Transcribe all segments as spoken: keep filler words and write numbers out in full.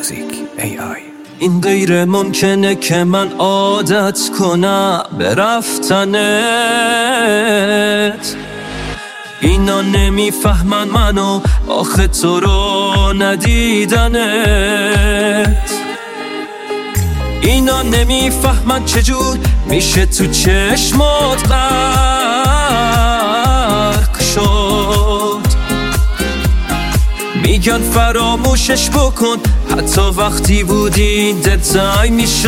میوزیک ای آی. این غیر ممکنه که من عادت کنم به رفتنت. اینا نمیفهمن منو آخه تو رو ندیدنت. اینا نمیفهمن چجور میشه تو چشمات غرق شد. میگن فراموشش بکن حتی وقتی بودی دلتنگ میشد.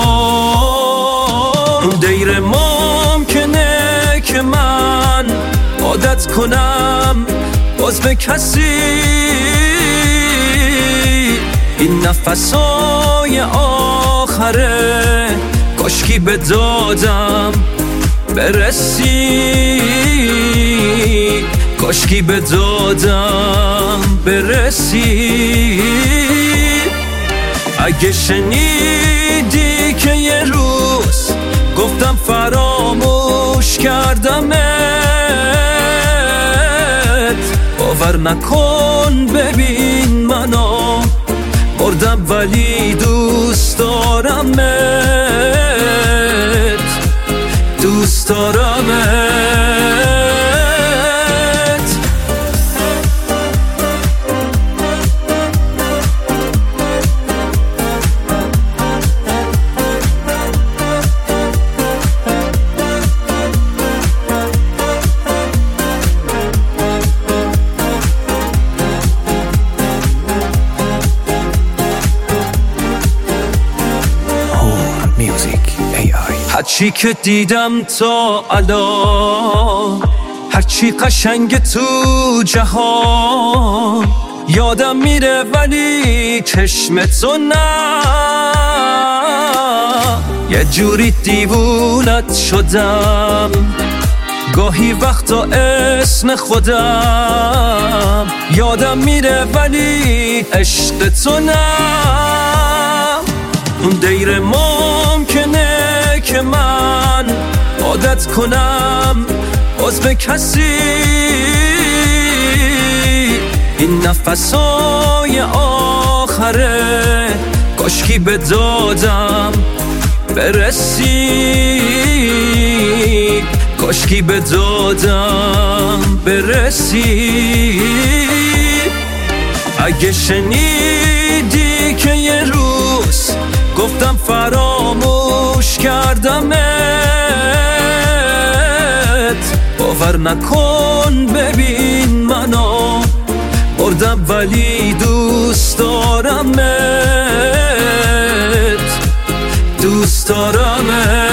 غیر ممکنه که من عادت کنم باز به کسی. این نفسای آخره کاشکی به دادم برسی. کاشکی به دادم برسی. اگه شنیدی که یه روز گفتم فراموش کردمت، باور نکن ببین منو مردم ولی دوست دارمت. دوست دارمت. هرچی که دیدم تا الان، هرچی قشنگ تو جهان، یادم میره ولی چشمتو نه. یه جوری دیوونت شدم گاهی وقتا اسم خودم یادم میره ولی عشق تو نه. غیر ممکنه که من عادت کنم باز به کسی. این نفسای آخره کاشکی به دادم برسی. کاشکی به دادم برسی. اگه شنیدی که یه روز گفتم فراموش کردمت، باور نکن ببین منو مردم ولی دوست دارمت. دوست دارمت.